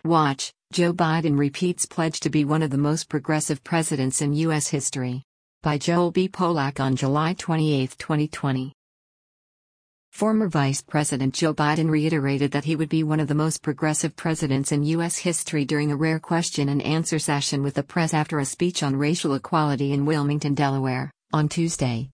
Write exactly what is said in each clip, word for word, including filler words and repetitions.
Watch, Joe Biden repeats pledge to be one of the most progressive presidents in U S history. By Joel B. Polak on July twenty-eighth, twenty twenty. Former Vice President Joe Biden reiterated that he would be one of the most progressive presidents in U S history during a rare question and answer session with the press after a speech on racial equality in Wilmington, Delaware, on Tuesday.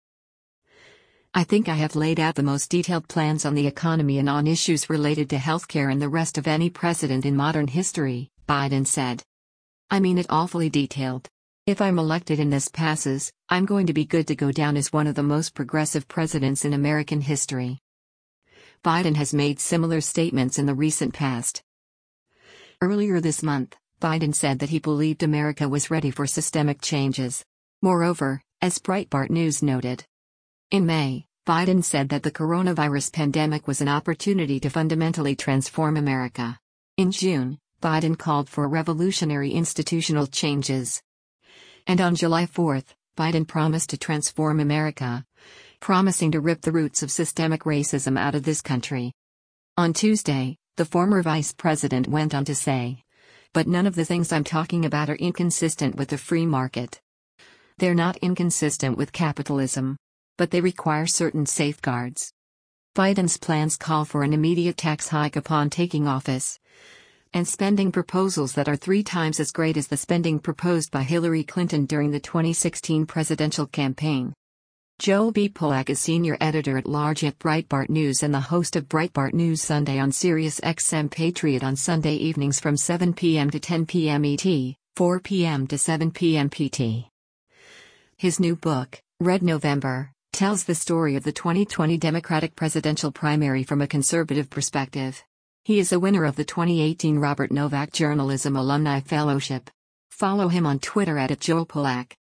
"I think I have laid out the most detailed plans on the economy and on issues related to healthcare and the rest of any president in modern history," Biden said. "I mean it awfully detailed. If I'm elected and this passes, I'm going to be good to go down as one of the most progressive presidents in American history." Biden has made similar statements in the recent past. Earlier this month, Biden said that he believed America was ready for systemic changes. Moreover, as Breitbart News noted, in May, Biden said that the coronavirus pandemic was an opportunity to fundamentally transform America. In June, Biden called for revolutionary institutional changes. And on July fourth, Biden promised to transform America, promising to rip the roots of systemic racism out of this country. On Tuesday, the former vice president went on to say, "But none of the things I'm talking about are inconsistent with the free market. They're not inconsistent with capitalism. But they require certain safeguards." Biden's plans call for an immediate tax hike upon taking office, and spending proposals that are three times as great as the spending proposed by Hillary Clinton during the twenty sixteen presidential campaign. Joel B. Polak is senior editor-at-large at Breitbart News and the host of Breitbart News Sunday on Sirius X M Patriot on Sunday evenings from seven p m to ten p m E T, four p m to seven p m P T. His new book, Red November, tells the story of the twenty twenty Democratic presidential primary from a conservative perspective. He is a winner of the twenty eighteen Robert Novak Journalism Alumni Fellowship. Follow him on Twitter at Joel Polak.